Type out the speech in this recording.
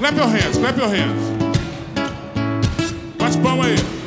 Clap your hands, clap your hands. Bate palma aí.